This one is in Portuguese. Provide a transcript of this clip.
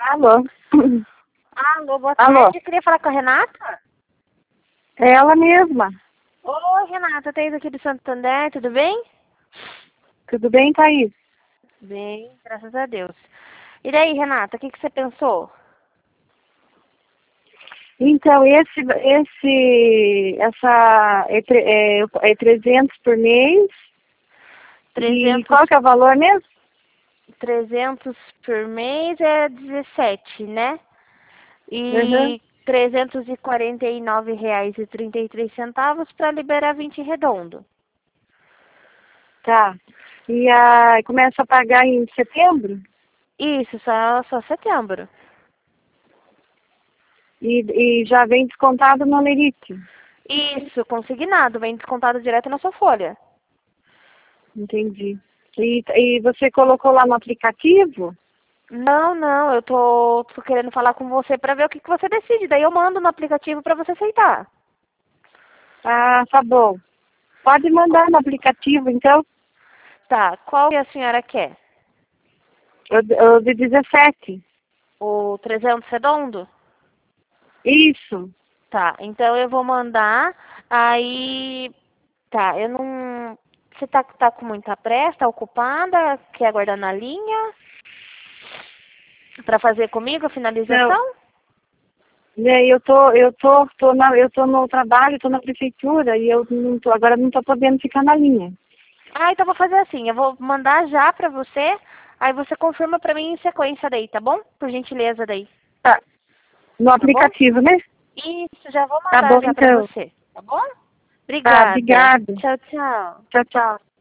Alô? Alô, boa Alô? tarde. Queria falar com a Renata? É ela mesma. Oi, Renata, Thaís aqui do Santander, tudo bem? Tudo bem, Thaís? Bem, graças a Deus. E daí, Renata, o que você pensou? Então, é 300 por mês. E 300, qual que é o valor mesmo? 300 por mês é 17, né? Uhum. E R$ 349,33 para liberar 20 redondo. Tá. E começa a pagar em setembro? Isso, só setembro. E já vem descontado no Lerite. Isso, consignado, vem descontado direto na sua folha. Entendi. E você colocou lá no aplicativo? Não, eu tô querendo falar com você para ver o que você decide. Daí eu mando no aplicativo para você aceitar. Ah, tá bom. Pode mandar no aplicativo, então. Tá, qual que a senhora quer? O de 17. O 300 redondo? Isso. Tá, então eu vou mandar. Aí, tá, eu não... Você tá com muita pressa, tá ocupada? Quer aguardar na linha para fazer comigo a Não. finalização? Eu tô no trabalho, tô na prefeitura e eu não tô, agora não tô podendo ficar na linha. Ah, então eu vou fazer assim, eu vou mandar já pra você, aí você confirma pra mim em sequência daí, tá bom? Por gentileza daí, Tá. No tá bom? aplicativo, né? Isso, já vou Tá mandar bom, já pra então. você, tá bom? Tá, Obrigada. obrigado. Tchau, tchau. Tchau, tchau.